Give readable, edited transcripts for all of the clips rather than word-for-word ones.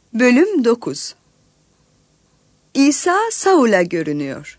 Bölüm 9. İsa Saul'a görünüyor.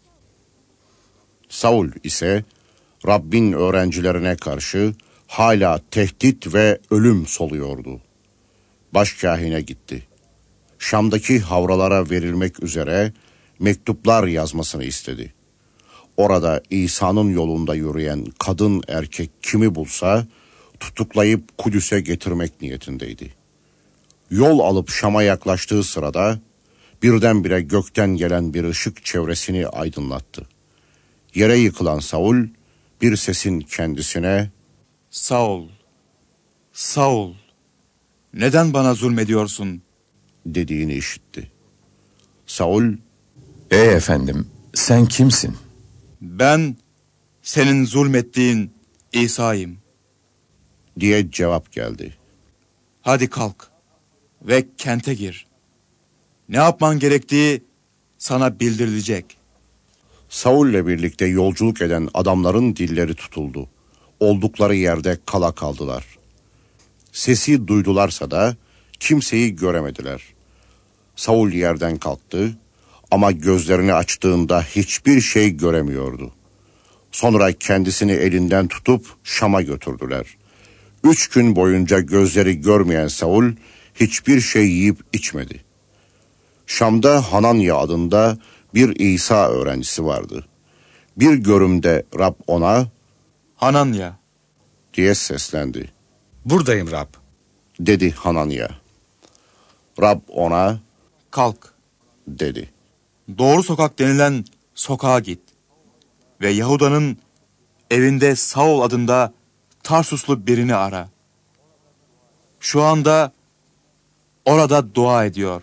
Saul ise Rabbin öğrencilerine karşı hala tehdit ve ölüm soluyordu. Başkâhine gitti. Şam'daki havralara verilmek üzere mektuplar yazmasını istedi. Orada İsa'nın yolunda yürüyen kadın erkek kimi bulsa tutuklayıp Kudüs'e getirmek niyetindeydi. Yol alıp Şam'a yaklaştığı sırada birdenbire gökten gelen bir ışık çevresini aydınlattı. Yere yıkılan Saul bir sesin kendisine "Saul, Saul, neden bana zulmediyorsun?" dediğini işitti. Saul, "Ey efendim, sen kimsin?" "Ben senin zulmettiğin İsa'yım. diye cevap geldi. Hadi kalk ve kente gir. Ne yapman gerektiği sana bildirilecek." Saul'le birlikte yolculuk eden adamların dilleri tutuldu. Oldukları yerde kala kaldılar. Sesi duydularsa da kimseyi göremediler. Saul yerden kalktı ama gözlerini açtığında hiçbir şey göremiyordu. Sonra kendisini elinden tutup Şam'a götürdüler. 3 gün boyunca gözleri görmeyen Saul hiçbir şey yiyip içmedi. Şam'da Hananya adında bir İsa öğrencisi vardı. Bir görümde Rab ona "Hananya." diye seslendi. "Buradayım Rab." Dedi Hananya. Rab ona "Kalk, dedi. doğru sokak denilen sokağa git ve Yahuda'nın evinde Saul adında Tarsuslu birini ara. Şu anda orada dua ediyor.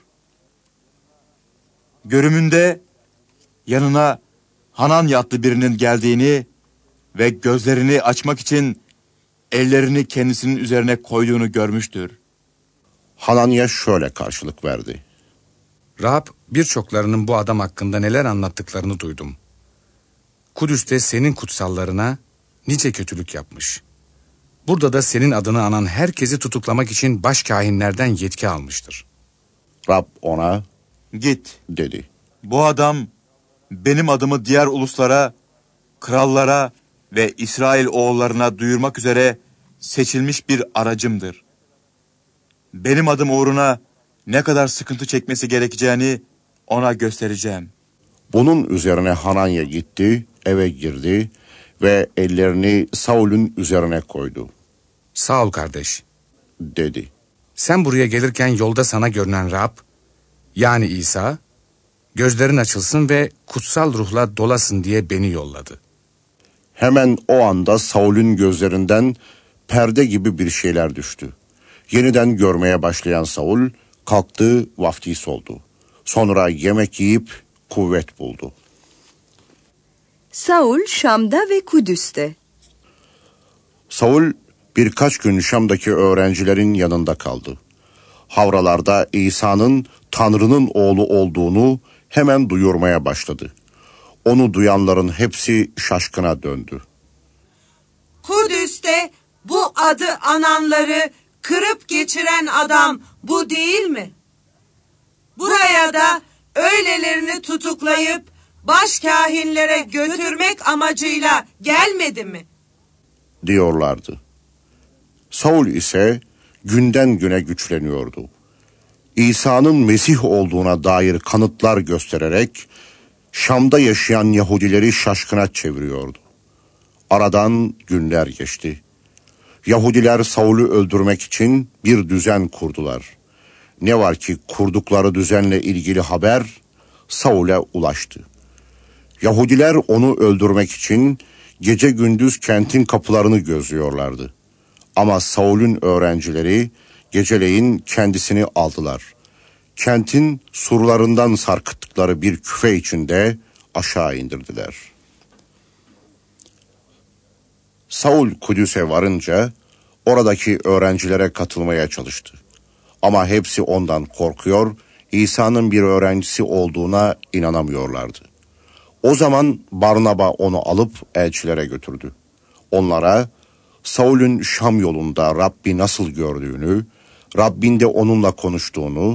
Görümünde yanına Hananya adlı birinin geldiğini ve gözlerini açmak için ellerini kendisinin üzerine koyduğunu görmüştür." Hananya şöyle karşılık verdi. "Rab, birçoklarının bu adam hakkında neler anlattıklarını duydum. Kudüs'te senin kutsallarına nice kötülük yapmış. Burada da senin adını anan herkesi tutuklamak için başkâhinlerden yetki almıştır." Rab ona "Git. dedi. Bu adam benim adımı diğer uluslara, krallara ve İsrail oğullarına duyurmak üzere seçilmiş bir aracımdır. Benim adım uğruna ne kadar sıkıntı çekmesi gerekeceğini ona göstereceğim." Bunun üzerine Hananya gitti, eve girdi ve ellerini Saul'ün üzerine koydu. "Sağ ol kardeş. Dedi. Sen buraya gelirken yolda sana görünen Rab, yani İsa, gözlerin açılsın ve kutsal ruhla dolasın diye beni yolladı." Hemen o anda Saul'ün gözlerinden perde gibi bir şeyler düştü. Yeniden görmeye başlayan Saul kalktı, vaftiz oldu. Sonra yemek yiyip kuvvet buldu. Saul Şam'da ve Kudüs'te. Saul birkaç gün Şam'daki öğrencilerin yanında kaldı. Havralarda İsa'nın Tanrı'nın oğlu olduğunu hemen duyurmaya başladı. Onu duyanların hepsi şaşkına döndü. "Kudüs'te bu adı ananları kırıp geçiren adam bu değil mi? Buraya da öylelerini tutuklayıp başkâhinlere götürmek amacıyla gelmedi mi?" diyorlardı. Saul ise günden güne güçleniyordu. İsa'nın Mesih olduğuna dair kanıtlar göstererek Şam'da yaşayan Yahudileri şaşkına çeviriyordu. Aradan günler geçti. Yahudiler Saul'ü öldürmek için bir düzen kurdular. Ne var ki kurdukları düzenle ilgili haber Saul'e ulaştı. Yahudiler onu öldürmek için gece gündüz kentin kapılarını gözlüyorlardı. Ama Saul'ün öğrencileri geceleyin kendisini aldılar. Kentin surlarından sarkıttıkları bir küfe içinde aşağı indirdiler. Saul Kudüs'e varınca oradaki öğrencilere katılmaya çalıştı. Ama hepsi ondan korkuyor, İsa'nın bir öğrencisi olduğuna inanamıyorlardı. O zaman Barnaba onu alıp elçilere götürdü. Onlara Saul'ün Şam yolunda Rabbi nasıl gördüğünü, Rabbin de onunla konuştuğunu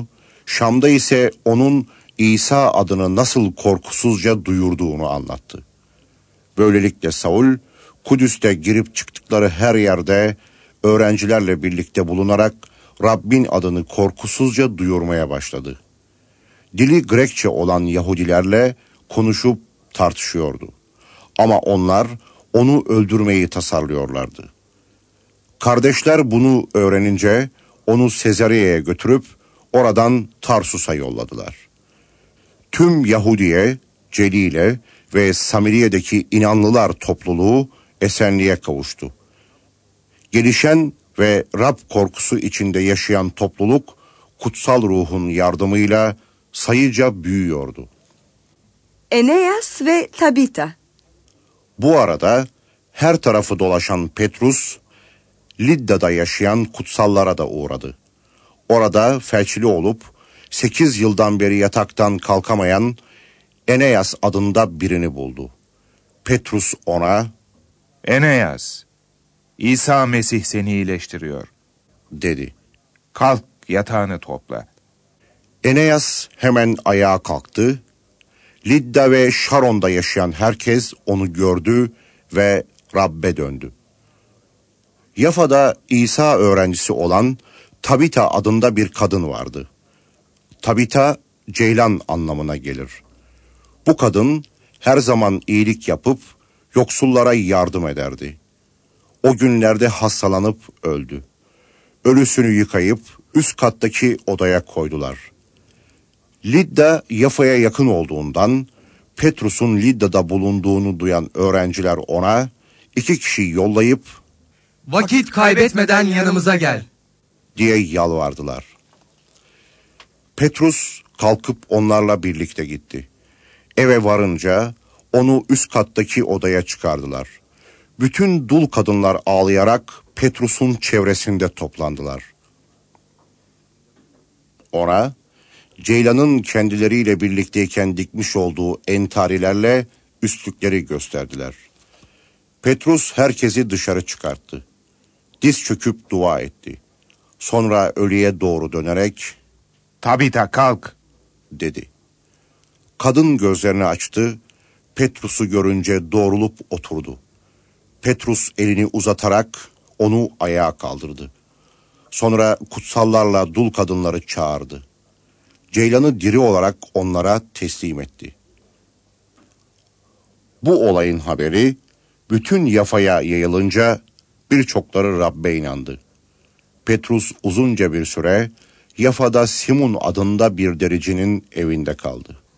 Şam'da ise onun İsa adını nasıl korkusuzca duyurduğunu anlattı. Böylelikle Saul, Kudüs'te girip çıktıkları her yerde öğrencilerle birlikte bulunarak Rabbin adını korkusuzca duyurmaya başladı. Dili Grekçe olan Yahudilerle konuşup tartışıyordu. Ama onlar onu öldürmeyi tasarlıyorlardı. Kardeşler bunu öğrenince onu Sezareye'ye götürüp oradan Tarsus'a yolladılar. Tüm Yahudiye, Celile ve Samiriye'deki inanlılar topluluğu esenliğe kavuştu. Gelişen ve Rab korkusu içinde yaşayan topluluk kutsal ruhun yardımıyla sayıca büyüyordu. Eneas ve Tabita. Bu arada her tarafı dolaşan Petrus, Lidda'da yaşayan kutsallara da uğradı. Orada felçli olup 8 yıldan beri yataktan kalkamayan Eneas adında birini buldu. Petrus ona, Eneas, İsa Mesih seni iyileştiriyor. dedi. Kalk yatağını topla. Eneas hemen ayağa kalktı. Lidda ve Şaron'da yaşayan herkes onu gördü ve Rabbe döndü. Yafa'da İsa öğrencisi olan Tabita adında bir kadın vardı. Tabita, ceylan anlamına gelir. Bu kadın her zaman iyilik yapıp yoksullara yardım ederdi. O günlerde hastalanıp öldü. Ölüsünü yıkayıp üst kattaki odaya koydular. Lidda Yafa'ya yakın olduğundan Petrus'un Lidda'da bulunduğunu duyan öğrenciler ona 2 kişi yollayıp Vakit kaybetmeden yanımıza gel diye yalvardılar. Petrus kalkıp onlarla birlikte gitti. Eve varınca onu üst kattaki odaya çıkardılar. Bütün dul kadınlar ağlayarak Petrus'un çevresinde toplandılar. Ona ceylanın kendileriyle birlikteyken dikmiş olduğu entarilerle üstlükleri gösterdiler. Petrus herkesi dışarı çıkarttı. Diz çöküp dua etti. Sonra ölüye doğru dönerek Tabita kalk. dedi. Kadın gözlerini açtı. Petrus'u görünce doğrulup oturdu. Petrus elini uzatarak onu ayağa kaldırdı. Sonra kutsallarla dul kadınları çağırdı. Ceylanı diri olarak onlara teslim etti. Bu olayın haberi bütün Yafa'ya yayılınca birçokları Rabbe inandı. Petrus uzunca bir süre Yafa'da Simon adında bir dericinin evinde kaldı.